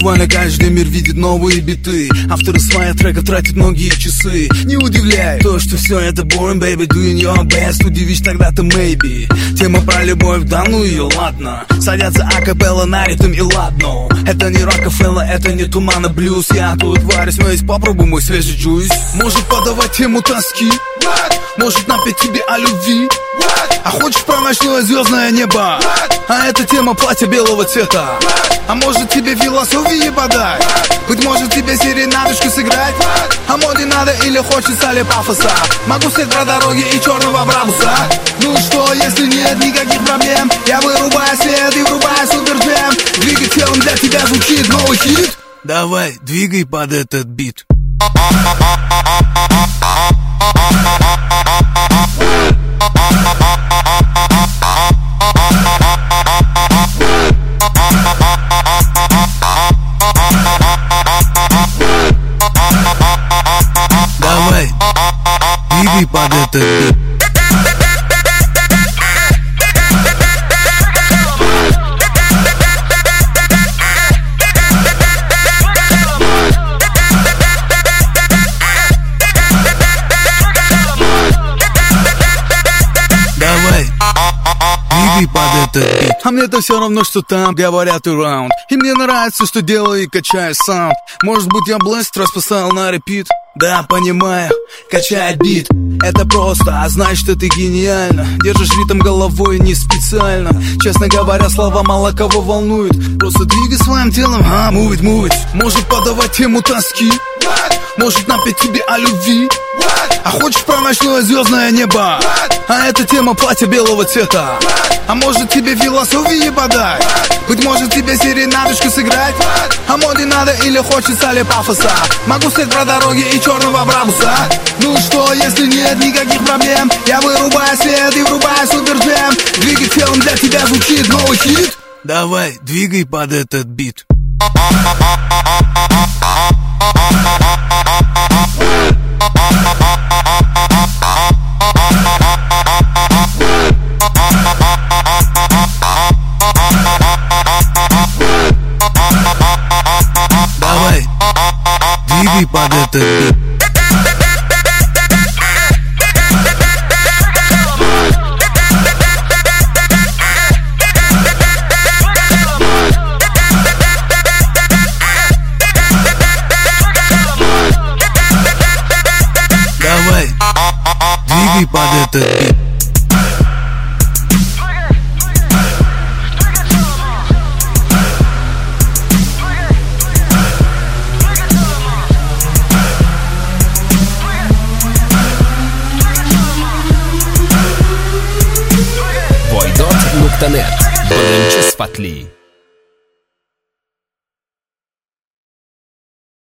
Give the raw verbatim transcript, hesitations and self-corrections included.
Буквально каждый мир видит новые биты. Авторы своих треков тратят многие часы. Не удивляй то, что все это boring, baby, doing your best. Удивишь тогда-то maybe. Тема про любовь, да ну ее, ладно. Садятся акапелла на ритм и ладно. Это не Рокфеллер, это не Туман и блюз. Я тут варюсь, но есть попробуй мой свежий джуйс. Может подавать тему тоски, может напеть тебе о любви. А хочешь про ночное звездное небо? А это тема платья белого цвета. А может тебе философии подать? Быть может тебе серенадочку сыграть? А моде надо или хочется ли пафоса? Могу снять про дороги и черного брабуса. Ну что, если нет никаких проблем, я вырубаю свет и врубаю суперджем. Двигай телом, для тебя звучит новый хит. Давай, двигай под этот бит. Давай, двигай под этот бит. Давай, двигай под этот бит. А мне-то все равно, что там говорят around. И мне нравится, что делаю и качаю саунд. Может быть я блест раз поставил на репит. Да, понимаю, качает бит. Это просто, а значит, ты гениально. Держишь ритм головой не специально. Честно говоря, слова мало кого волнуют. Просто двигай своим телом, а, move it, move it. Может подавать тему тоски, может напеть тебе о любви. А хочешь про ночное звездное небо? А это тема платья белого цвета. А может тебе философии подать? Быть может тебе серенадочку сыграть? А моде надо или хочется ли пафоса? Могу снять про дороги и черного брабуса. Ну что, если нет никаких проблем, я вырубаю свет и врубаю суперджем. Двигай телом, для тебя звучит новый хит. Давай, двигай под этот бит. Давай, двигай под этот бит. Давай, двигай под этот бит. Voidot nokta net. Birinchi sifatli